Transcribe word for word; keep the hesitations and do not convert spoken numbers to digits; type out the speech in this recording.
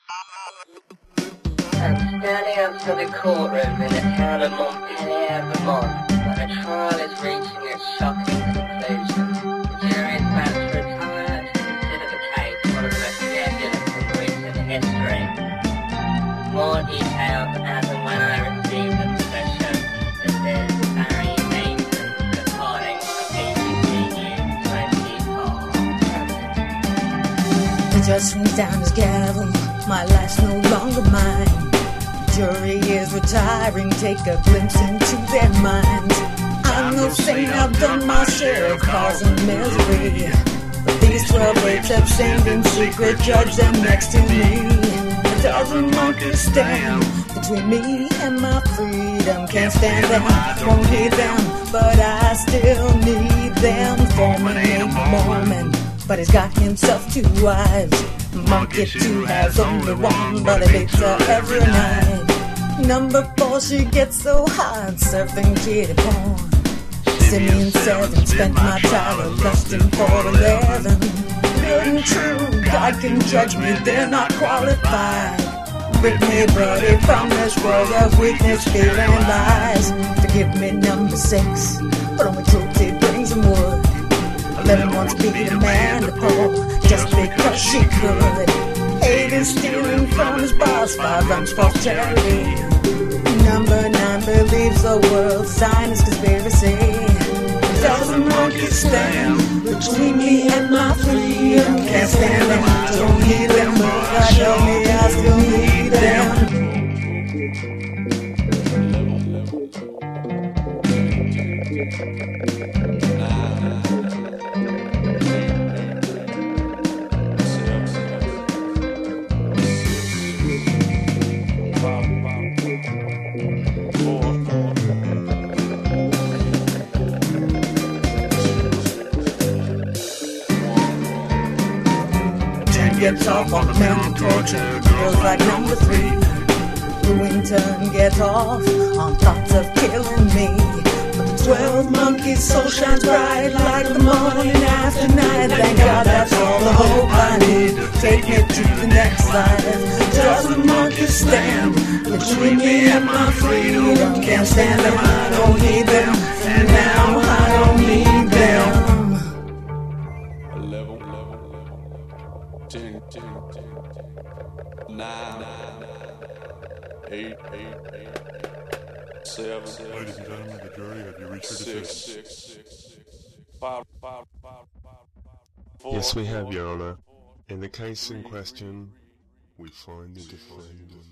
I'm standing outside the courtroom in the town of Montpelier, Vermont, where the trial is reaching its shocking conclusion. The jury is about to retire to consider the case one of the most fabulous in recent history. More details as and when I receive them will show that there's Barry Mason reporting for B B C News twenty-four. The judge swings down his gavel, my life's no longer mine. Jury is retiring, take a glimpse into their minds. I'm no saint, I've done my share of causing misery, but these twelve apes abstained in secret, judge them next to me. A dozen monkeys stand between me and my freedom. Can't stand them, won't hate them, but I still need them. Foreman ain't Mormon, but he's got himself two wives. Monkey two has only one, but he beats her every night. Number four, she gets so hot, surfing kitty porn. Simeon seven, spent my childhood lusting for eleven. Good and true, God can judge me, they're not qualified. Rid me, buddy, from this world of weakness, fear and lies. Forgive me, number six, but only cruelty brings him wood. Eleven once beat a man to pull, just because she could. Eight is stealing from his boss, five runs for charity. Number nine believes the world's Zionist conspiracy. A dozen monkeys stand between me and my freedom. Can't stand them, don't need them, but God help me, I still need them. Gets off on the mental torture, feels like number three. Winton gets off on thoughts of killing me. But the twelve monkeys' soul shines bright like the morning after night. Thank God that's all the hope I need to take me to the next life. A dozen monkeys stand between me and my freedom. Can't stand them, I don't need them, and now I don't need them. Ten, ten, ten, nine, eight, eight, eight, seven, Ladies and gentlemen of the jury, have you reached your decision? six, six, five, five, five, five, four, Yes, we have, Your Honor. In the case in question, we find the defendant